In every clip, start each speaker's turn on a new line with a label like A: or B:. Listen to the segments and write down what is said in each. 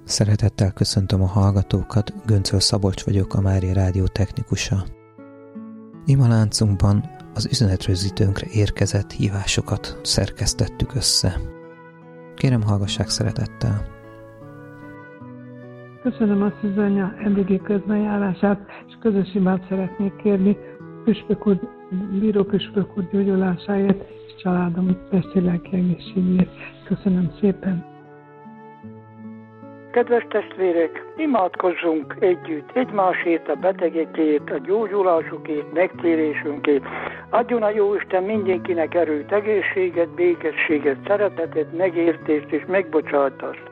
A: Szeretettel köszöntöm a hallgatókat, Göncöl Szabolcs vagyok, a Mária Rádió technikusa. Imaláncunkban az üzenetrögzítőnkre érkezett hívásokat szerkesztettük össze. Kérem, hallgassák szeretettel!
B: Köszönöm a Szűzanya eddigi közbenjárását, és közös imát szeretnék kérni Bíró Püspök úr gyógyulásáért, és családom testi lelki egészségéért. Köszönöm szépen!
C: Kedves testvérek, imádkozzunk együtt egymásért, a betegekért, a gyógyulásukért, megtérésünkért. Adjon a Jóisten mindenkinek erőt, egészséget, békességet, szeretetet, megértést és megbocsátást.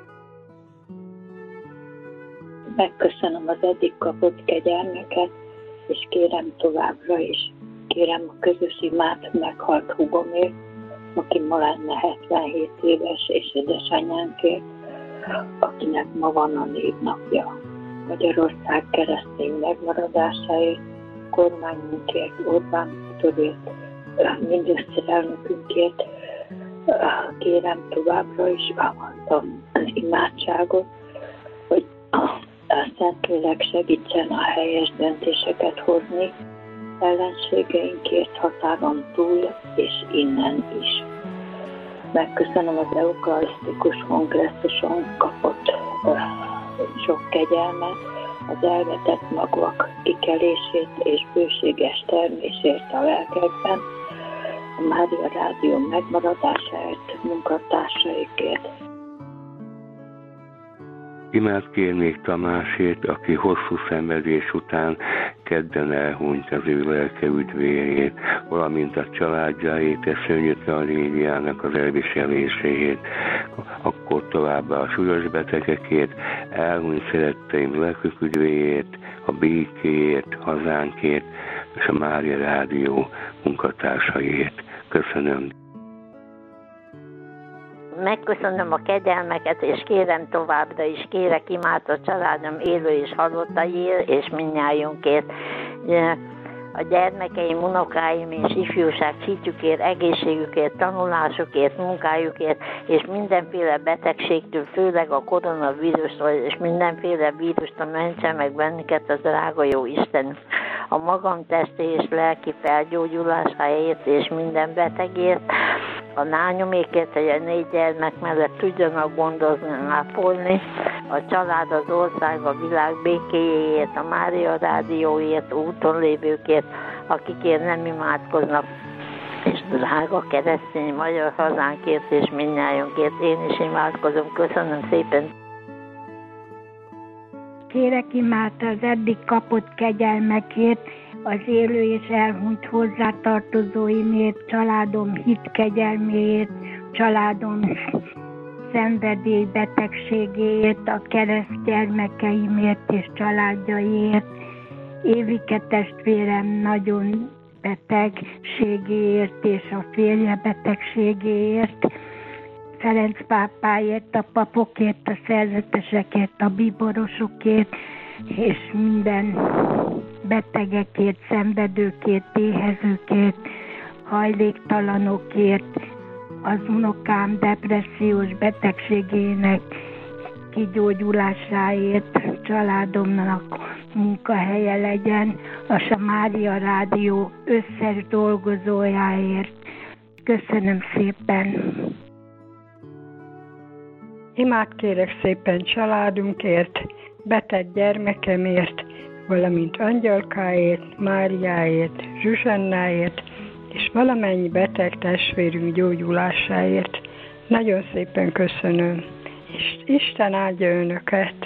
D: Megköszönöm az eddig kapott kegyelmeket, és kérem továbbra is. Kérem a közös imát meghalt húgomért, aki ma lenne 77 éves, és édesanyánkért, akinek ma van a névnapja. Magyarország keresztény megmaradásáért, kormányunkért, Orbán Viktorért, miniszterelnökünkért kérem továbbra is az imádságot, hogy a Szentlélek segítsen a helyes döntéseket hozni ellenségeinkért határon túl és innen is. Megköszönöm az eukarisztikus kongresszuson kapott sok kegyelmet, az elvetett magvak kikelését és bőséges termésért a lelkekben, a Mária Rádió megmaradásáért, munkatársaikért.
E: Imát kérnék Tamásért, aki hosszú szenvedés után kedden elhunyt, az ő lelke üdvéért, valamint a családjáért, és szörnyű tragédiának az elviseléséért, akkor továbbá a súlyos betegekért, elhunyt szeretteim lelkük üdvéért, a békéért, hazánkért, és a Mária Rádió munkatársaiért. Köszönöm.
F: Megköszönöm a kegyelmeket, és kérem továbbra is, kérek imát a családom élő és halottaiért, és mindnyájunkért. A gyermekeim, unokáim és ifjúság hitükért, egészségükért, tanulásukért, munkájukért, és mindenféle betegségtől, főleg a koronavírustól, és mindenféle vírustól mentse meg bennünket az drága jó Isten. A magam testi és lelki felgyógyulásáért, és minden betegért, a lányomékért, hogy a 4 gyermek mellett tudjanak gondozni, ápolni, a család, az ország, a világ békéjéért, a Mária Rádióért, úton lévőkért, akikért nem imádkoznak, és drága keresztény magyar hazánkért és mindnyájunkért én is imádkozom. Köszönöm szépen!
G: Kérek imát az eddig kapott kegyelmekért, az élő és elhunyt hozzátartozóimért, családom hitkegyelméért, családom szenvedélybetegségéért, a kereszt gyermekeimért és családjaiért, Évike testvérem nagyon betegségéért és a férje betegségéért, Ferenc pápáért, a papokért, a szerzetesekért, a bíborosokért, és minden betegekért, szenvedőkért, éhezőkért, hajléktalanokért, az unokám depressziós betegségének kigyógyulásáért, családomnak munkahelye legyen, a Mária Rádió összes dolgozójáért. Köszönöm szépen!
H: Imát kérek szépen családunkért, beteg gyermekemért, valamint Angyalkáért, Máriáért, Zsuzsannáért, és valamennyi beteg testvérünk gyógyulásáért. Nagyon szépen köszönöm, és Isten áldja önöket!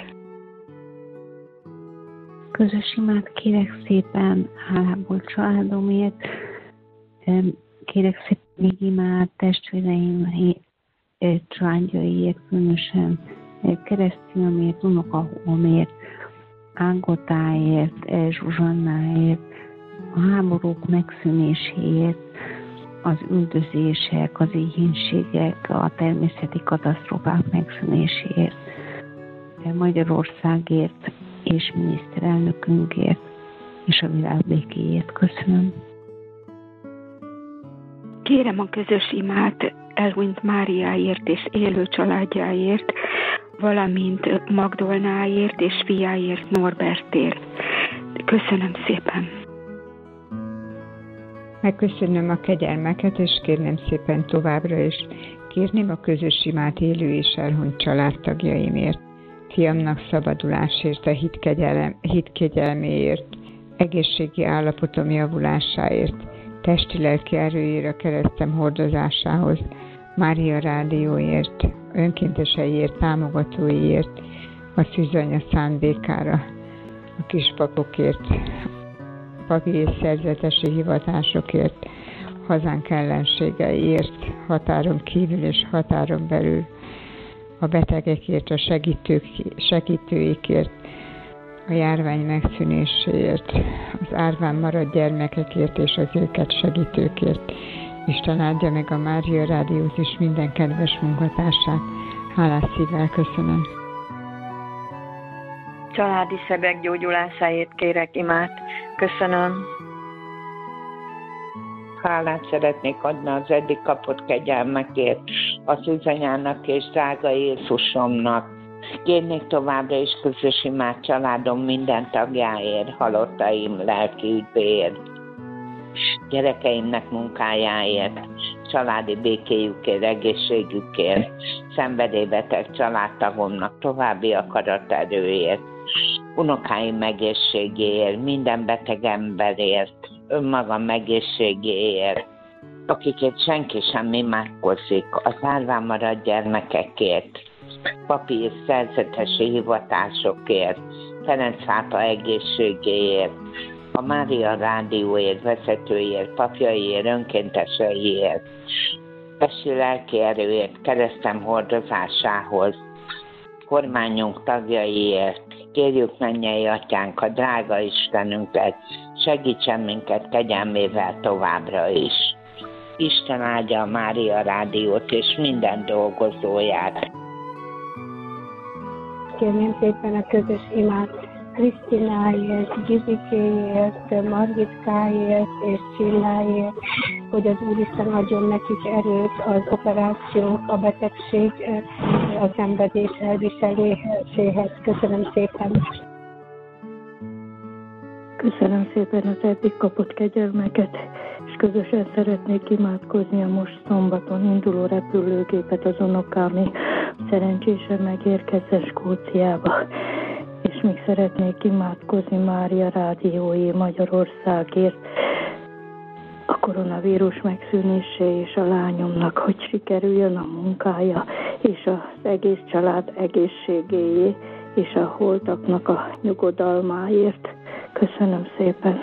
I: Közös imát kérek szépen hálából családomért, kérek szépen még imát testvéreim családjaiért, különösen keresztülömért, unokahúgomért, Ágotáért, Zsuzsannáért, a háborúk megszűnéséért, az üldözések, az éhínségek, a természeti katasztrófák megszűnéséért, Magyarországért és miniszterelnökünkért, és a világ békéért. Köszönöm.
J: Kérem a közös imát elhunyt Máriáért és élő családjáért, valamint Magdolnáért és fiáért, Norbertért. Köszönöm szépen!
H: Megköszönöm a kegyelmeket, és kérném szépen továbbra is. Kérném a közös imát élő és elhunyt családtagjaimért, fiamnak szabadulásért, a hitkegyelméért, egészségi állapotom javulásáért, testi-lelki erőért, a keresztem hordozásához, Mária Rádióért, önkénteseiért, támogatóiért, a szűzanya szándékára, a kispapokért, papi és szerzetesi hivatásokért, hazánk ellenségeiért, határon kívül és határon belül, a betegekért, a segítőikért, a járvány megszűnéséért, az árván maradt gyermekekért és az őket segítőkért. Isten áldja meg a Mária Rádiót és minden kedves munkatársát. Hálás szívvel köszönöm.
K: Családi sebek gyógyulásáért kérek imát. Köszönöm.
L: Hálát szeretnék adni az eddig kapott kegyelmekért, az üzanyának és drága Jézusomnak. Kérnék továbbra is közös imát családom minden tagjáért, halottaim lelki üdvéért, gyerekeimnek munkájáért, családi békéjükért, egészségükért, szenvedélybeteg családtagomnak további akaraterőért, unokáim egészségéért, minden beteg emberért, önmagam egészségéért, akikért senki sem imádkozik, az árván maradt gyermekekért, papi és szerzetesi hivatásokért, Ferenc pápa egészségéért, a Mária Rádióért, vezetőért, papjaiért, önkénteseiért, testi lelki erőért, keresztem hordozásához, kormányunk tagjaiért, kérjük mennyei atyánk, a drága Istenünket, segítsen minket kegyelmével továbbra is. Isten áldja a Mária Rádiót és minden dolgozóját.
G: Kérném szépen a közös imát Krisztináért, Gizikéért, Margitkáért és Csilláért, hogy az Úristen adjon nekik erőt az operáció, a betegség, a szenvedés elviseléséhez. Köszönöm szépen!
D: Köszönöm szépen az eddig kapott kegyelmeket, és közösen szeretnék imádkozni a most szombaton induló repülőgépet az unokámi szerencsésen megérkezzen Skóciába. És még szeretnék imádkozni Mária Rádiói Magyarországért, a koronavírus megszűnésé és a lányomnak, hogy sikerüljön a munkája, és az egész család egészségéjé, és a holtaknak a nyugodalmáért. Köszönöm szépen!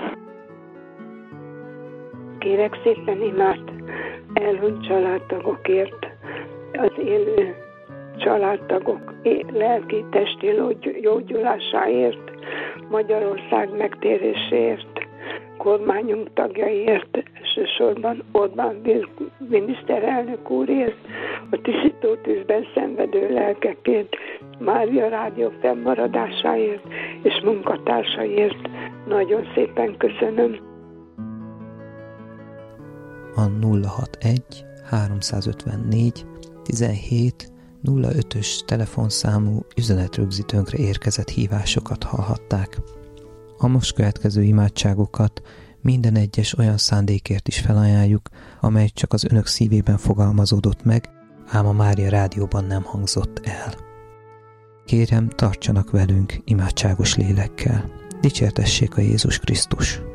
B: Kérek szépen imát elhunyt családtagokért, az élő családtagok lelki, testi gyógyulásáért, Magyarország megtéréséért, kormányunk tagjaiért, elsősorban Orbán miniszterelnök úrért, a tisztító tűzben szenvedő lelkekért, Mária Rádió fennmaradásáért és munkatársaiért. Nagyon szépen köszönöm.
A: A 061 354 17 05-ös telefonszámú üzenetrögzítőnkre érkezett hívásokat hallhatták. A most következő imádságokat minden egyes olyan szándékért is felajánljuk, amely csak az önök szívében fogalmazódott meg, ám a Mária Rádióban nem hangzott el. Kérem, tartsanak velünk imádságos lélekkel. Dicsértessék a Jézus Krisztus!